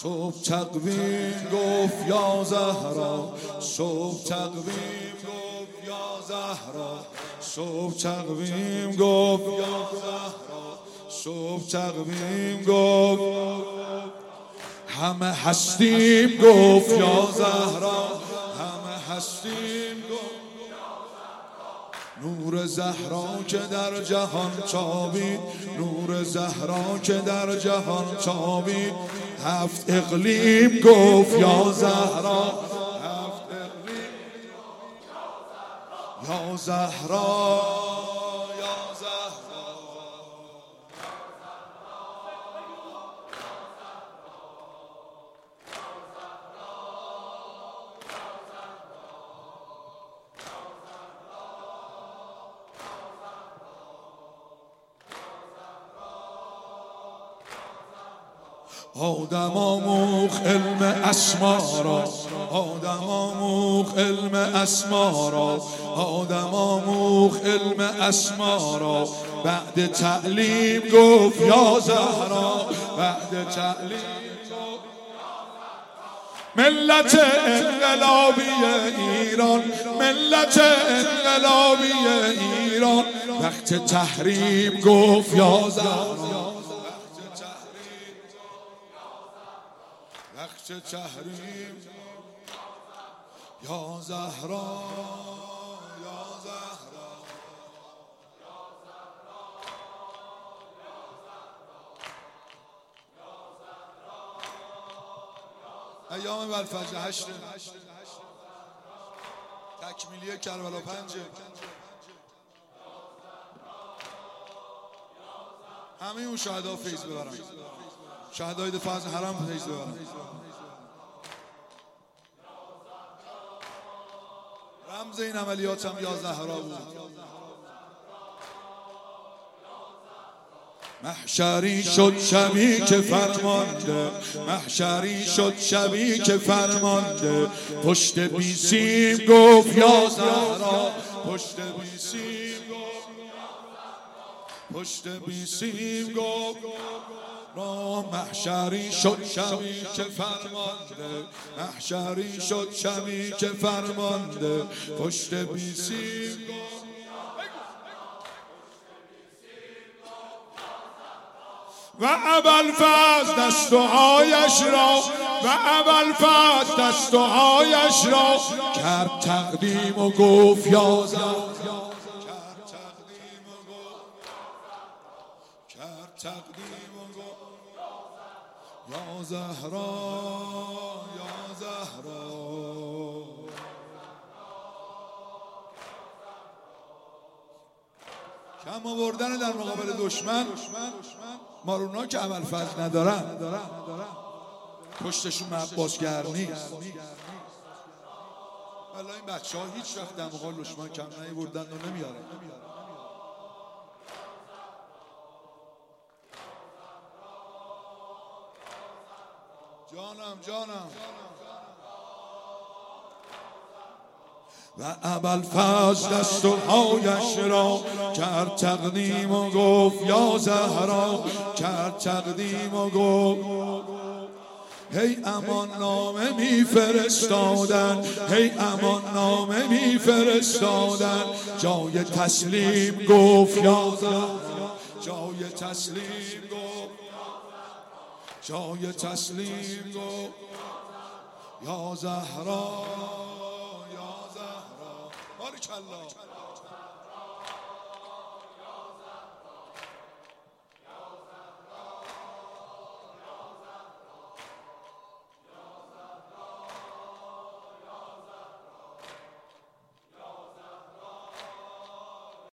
صبح تقویم گفت یا زهرا، صبح تقویم گفت یا زهرا، صبح تقویم گفت یا زهرا، صبح تقویم گفت همه هستیم گفت یا زهرا، همه هستیم گفت نور زهرا که در جهان تابید، نور زهرا که در جهان تابید، هفت اقلیم گفت یا زهرا، هفت اقلیم یا زهرا، یا زهرا. آدم آموخ علم اسما را، آدم آموخ علم اسما را، آدم آموخ علم اسما را، بعد تعلیم گفت یا زهرا، بعد تعلیم ملت انقلابی ایران، ملت انقلابی ایران، وقت تحریم گفت یا زهرا، وقت تحریم یا زهرا، یا زهرا. ایام والفجر 8 تکمیلی کربلا 5 همه اون شهدا فیض ببرن، شهدای دفاع از حرم فیض ببرن. رمز این عملیات هم یا زهرا بود. محشری شد شبی که فرمانده، محشری شد شبی که فرمانده، پشت بیسیم گفت یا زهرا، پشت بیسیم گفت، پشت بیسیم گفت را. محشری شد شبی که فرمانده، محشری شد شبی که فرمانده، پشت بیسیم گفت و ابوالفضل دستهایش را، و ابوالفضل دستهایش را کرد تقدیم و گفت یا زهرا، کرد تقدیم و گفت، کرد تقدیم و گفت یا زهرا، یا زهرا. کم آوردن در مقابل دشمن، مارونا که ابوالفضل ندارن، پشتشون عباسگر نیست. والا این بچه ها هیچ وقت در مقابل دشمن کم نیاوردن و نمیارن. جانم جانم. و ابوالفضل دستهایش را کرد تقدیم و گفت یا زهرا، کرد تقدیم و گفت هی امان نامه میفرستادن، هی امان نامه میفرستادن، جای تسلیم گفت یا زهرا، جای تسلیم گفت، جای تسلیم گفت یا زهرا، یا زهرا. بارک الله.